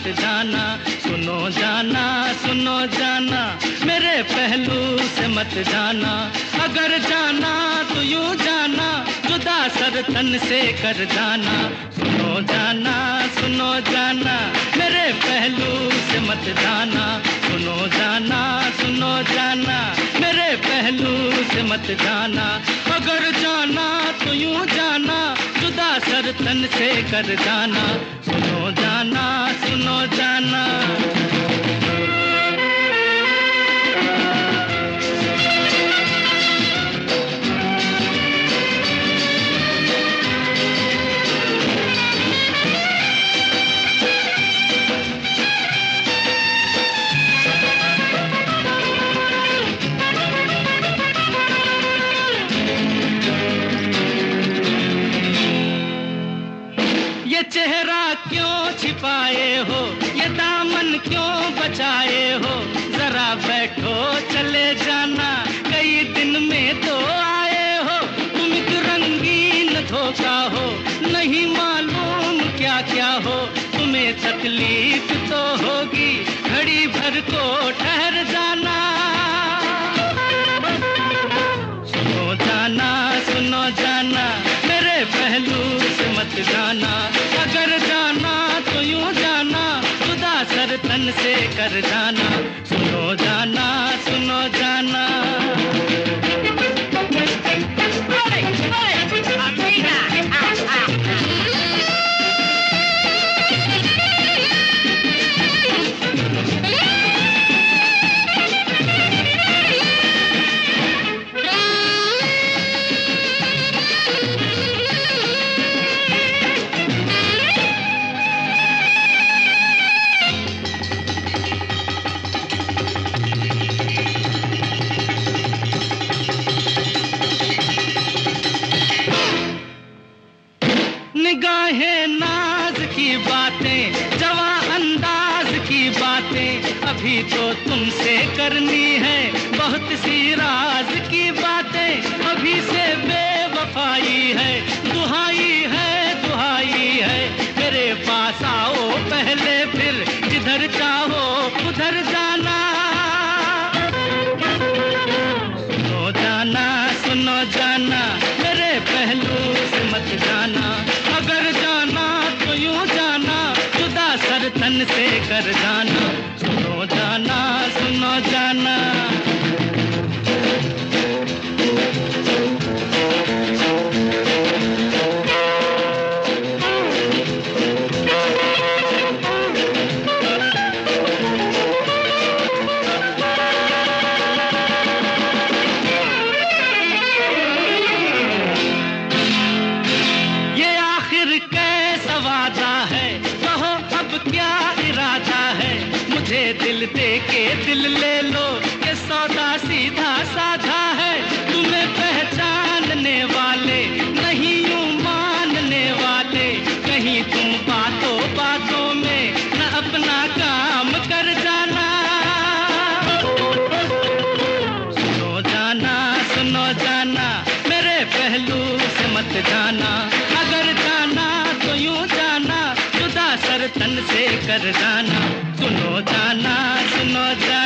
मत जाना। सुनो जाना, सुनो जाना, मेरे पहलू से मत जाना। अगर जाना तो यूं जाना, जुदा सर तन से कर जाना। सुनो जाना, सुनो जाना, मेरे पहलू से मत जाना। सुनो जाना, सुनो जाना, मेरे पहलू से मत जाना। अगर जाना तो यूं जाना, जुदा सर तन से कर जाना। सुनो जाना, सुनो जाना। ये चेहरा क्यों छिपाए हो, ये दामन क्यों बचाए हो। जरा बैठो चले जाना, कई दिन में तो आए हो। तुम एक रंगीन धोखा हो, नहीं मालूम क्या क्या हो। तुम्हें तकलीफ तो होगी, घड़ी भर को ठहर जाना। सुनो जाना, सुनो जाना, मेरे पहलू से मत जाना। अगर जाना तो यूं जाना, खुदा सर तन से कर जाना। सुनो जाना, सुनो जाना। निगाहें नाज की बातें, जवा अंदाज की बातें, अभी तो तुमसे करनी है बहुत सी राज की बातें। अभी से बेवफाई है, दुहाई है, दुहाई है। मेरे पास आओ पहले, फिर जिधर चाहो उधर जाना। सुनो जाना, सुनो जाना, मेरे पहलू से मत जाना। अगर जाना तो यूं जाना, जुदा सर तन से कर जाना। सुनो जाना, सुनो जाना। क्या इरादा है, मुझे दिल दे के दिल ले लो, ये सौदा सीधा साधा है। तुम्हें पहचानने वाले नहीं यूं मानने वाले, कहीं तुम बातों बातों में न अपना काम कर जाना। सुनो जाना, सुनो जाना, मेरे पहलू से मत जाना। अगर जाना तो यूं जाना, जुदा सर तन से कर जाना। सुनो जाना, सुनो जाना।